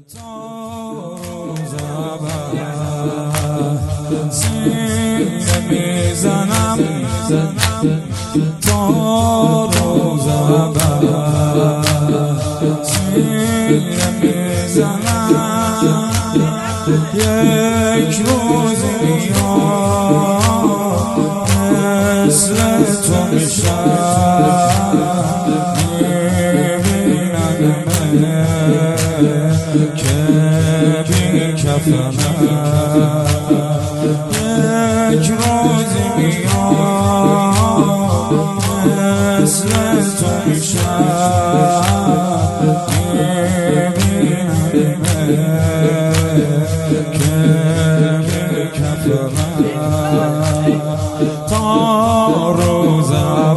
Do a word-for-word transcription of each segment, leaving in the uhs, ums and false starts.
تا روز ابد سینه میزنم تا روز ابد سینه میزنم یک روز میاد مثل تو میشم که بی کفنم یک روز میاد مثل تو میشم که بی کفنم تا روز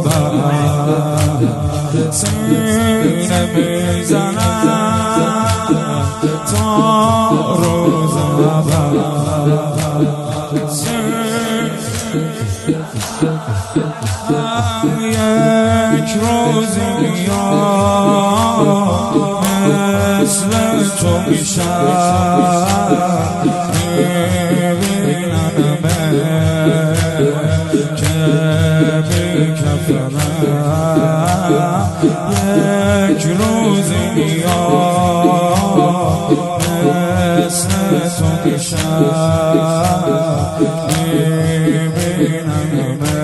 ابد سینه میزنم تا روز ابد یک روز میاد مثل تو میشم میبینمه که بی کفنم یک روز میاد مثل تو میشم میبینمه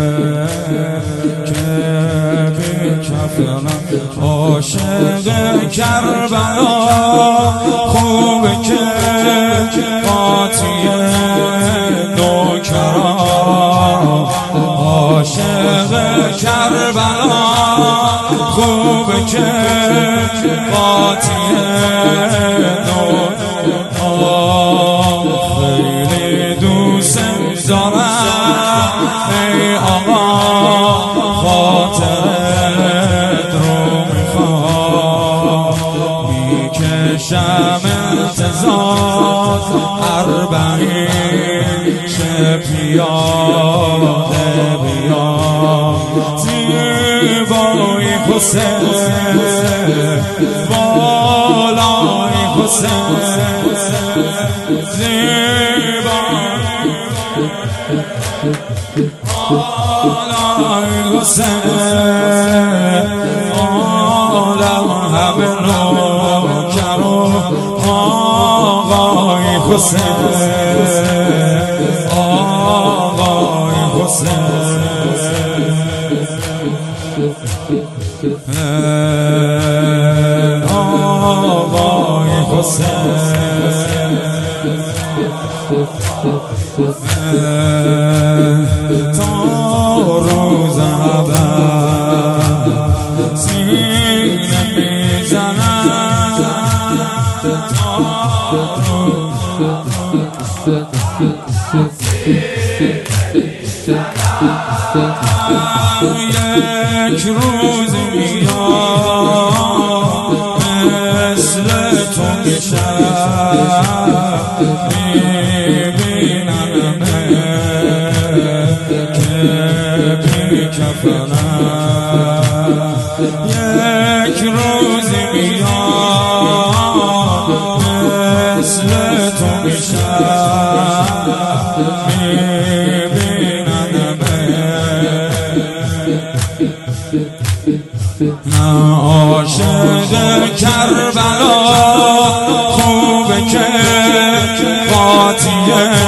که بی کفنم عاشق کربلا خوبه که قاطی نوکران عاشق کربلا خوبه که قاطی نوکران خیلی دوست دارم ای آقا خاطرت رو میخوام میکشم انتظار اربعین شه پیاده بیام زیبای حسین بالای حسین زیبای بالای حسین عالم همه نوکر و آقای حسین آقای حسین آقای حسین تا روز ابد سینه میزنم تا یک روز میاد مثل تو میشم میبینمه که بی کفنم یک روز میاد مثل تو میشم نه عاشق کربلا خوبه که قاطی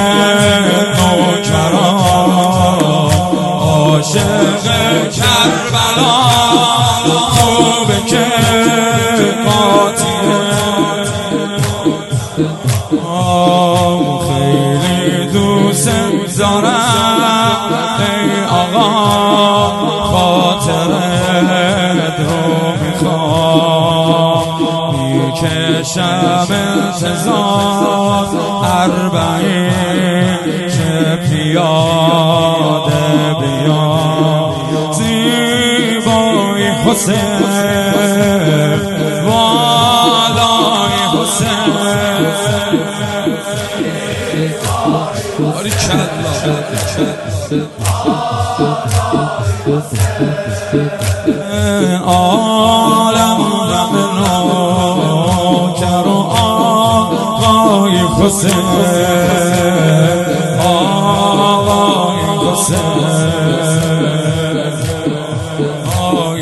نوکران عاشق کربلا خوبه که قاطی خیلی دوست دارم ای آقا خاطرت رو میخوام میکشم انتظار اربعین چه پیاده بیام زیبای حسین بالای حسین عالم غم نوکر و حسین آقای حسین آقای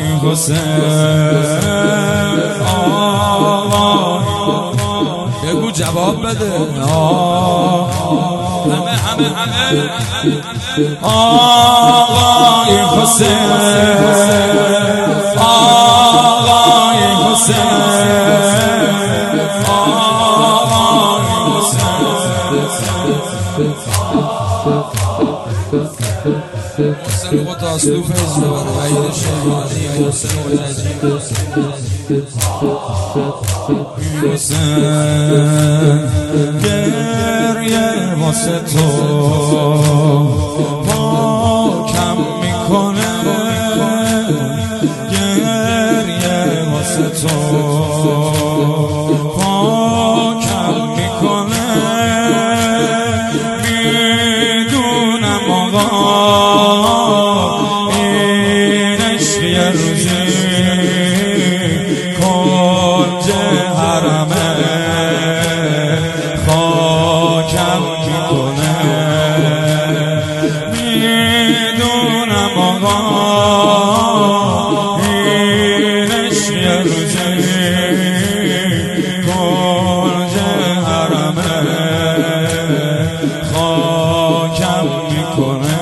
حسین آقای بگو جواب بده همه همه همه آقای حسین آقای حسین آقای حسین با تاسلوف ازدوار وعید شیبانی حسین مجدی حسین گریه واسه تو پاکم میکنه گریه واسه تو پاکم میکنه میدونم آقا این عشق یه روزی کنج حرمه خاکم میکنه میدونم آقا این عشق یه روزی کنج حرمه خاکم میکنه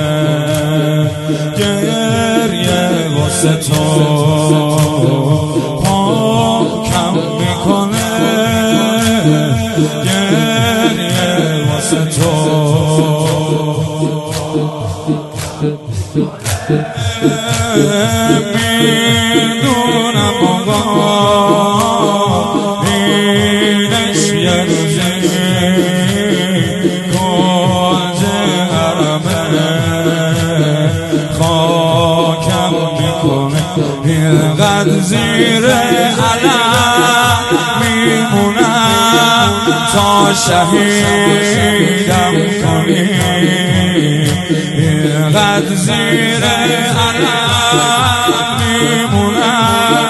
گریه واسه تو پاکم میکنه گریه واسه تو میدونم آقا این عشق یه روزی کنج حرمه خاکم میکنه اینقدر زیر علم میمونم تا شهیدم کنی اینقدر زیر علم میمونم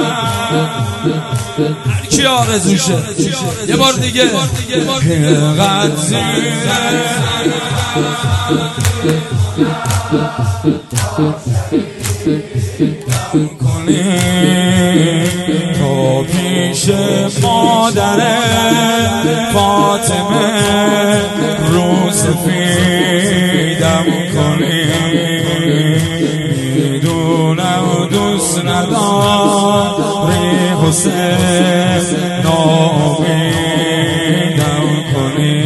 هرکی آرزوشه یه بار دیگه اینقدر زیر کنی تو پیش مادر فاطمه رو سفیدم کنی میدونم دوست نداری حسین ناامیدم کنی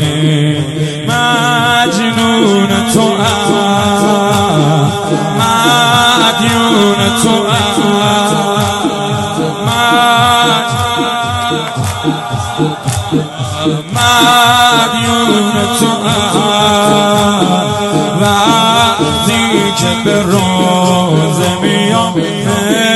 مجنون تو مدیون تو مدیون تو وقتی که به روزه میام